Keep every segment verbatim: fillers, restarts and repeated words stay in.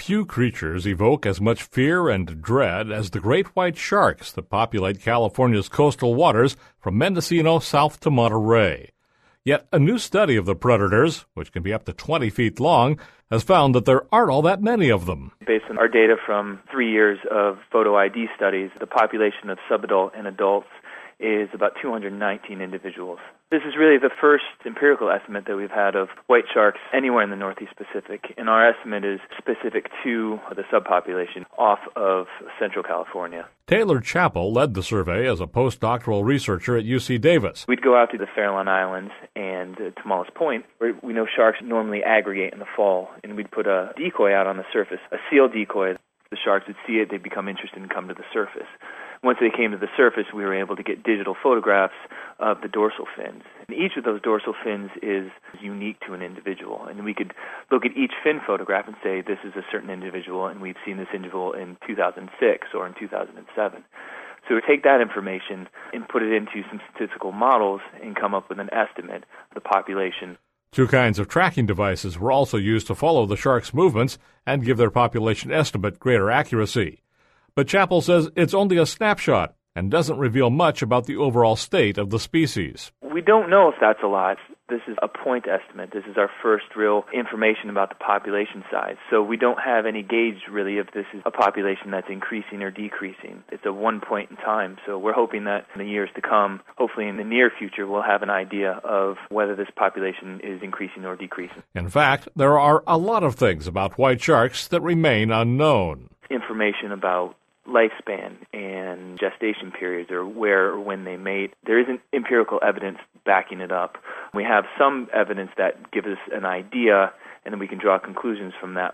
few creatures evoke as much fear and dread as the great white sharks that populate California's coastal waters from Mendocino south to Monterey. Yet a new study of the predators, which can be up to twenty feet long, has found that there aren't all that many of them. Based on our data from three years of photo I D studies, the population of subadult and adults is about two hundred nineteen individuals. This is really the first empirical estimate that we've had of white sharks anywhere in the Northeast Pacific, and our estimate is specific to the subpopulation off of Central California. Taylor Chappell led the survey as a postdoctoral researcher at U C Davis. We'd go out to the Farallon Islands and uh, to Mollis Point, where we know sharks normally aggregate in the fall, and we'd put a decoy out on the surface, a seal decoy. The sharks would see it, they'd become interested and come to the surface. Once they came to the surface, we were able to get digital photographs of the dorsal fins. And each of those dorsal fins is unique to an individual. And we could look at each fin photograph and say, this is a certain individual, and we've seen this individual in two thousand six or in two thousand seven. So we take that information and put it into some statistical models and come up with an estimate of the population. Two kinds of tracking devices were also used to follow the sharks' movements and give their population estimate greater accuracy. But Chappell says it's only a snapshot and doesn't reveal much about the overall state of the species. We don't know if that's a lot. This is a point estimate. This is our first real information about the population size. So we don't have any gauge, really, if this is a population that's increasing or decreasing. It's a one point in time. So we're hoping that in the years to come, hopefully in the near future, we'll have an idea of whether this population is increasing or decreasing. In fact, there are a lot of things about white sharks that remain unknown. Information about lifespan and gestation periods, or where or when they mate. There isn't empirical evidence backing it up. We have some evidence that gives us an idea, and then we can draw conclusions from that.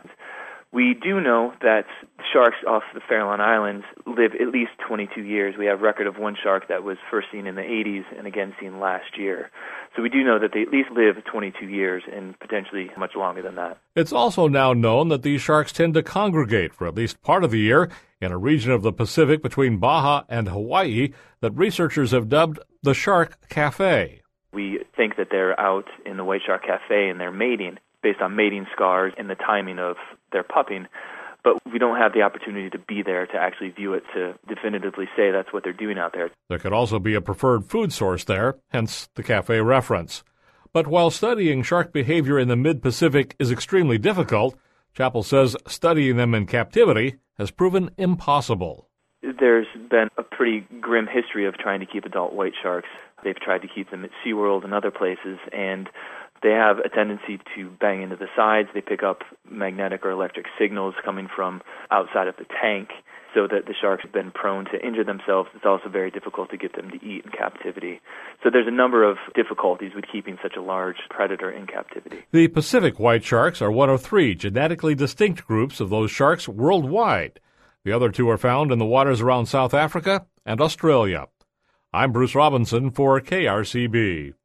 We do know that sharks off the Farallon Islands live at least twenty-two years. We have record of one shark that was first seen in the eighties and again seen last year. So we do know that they at least live twenty-two years and potentially much longer than that. It's also now known that these sharks tend to congregate for at least part of the year in a region of the Pacific between Baja and Hawaii that researchers have dubbed the Shark Cafe. We think that they're out in the White Shark Cafe and they're mating based on mating scars and the timing of their pupping, but we don't have the opportunity to be there to actually view it to definitively say that's what they're doing out there. There could also be a preferred food source there, hence the cafe reference. But while studying shark behavior in the mid-Pacific is extremely difficult, Chappell says studying them in captivity has proven impossible. There's been a pretty grim history of trying to keep adult white sharks. They've tried to keep them at SeaWorld and other places, and they have a tendency to bang into the sides. They pick up magnetic or electric signals coming from outside of the tank, so that the sharks have been prone to injure themselves. It's also very difficult to get them to eat in captivity. So there's a number of difficulties with keeping such a large predator in captivity. The Pacific white sharks are one of three genetically distinct groups of those sharks worldwide. The other two are found in the waters around South Africa and Australia. I'm Bruce Robinson for K R C B.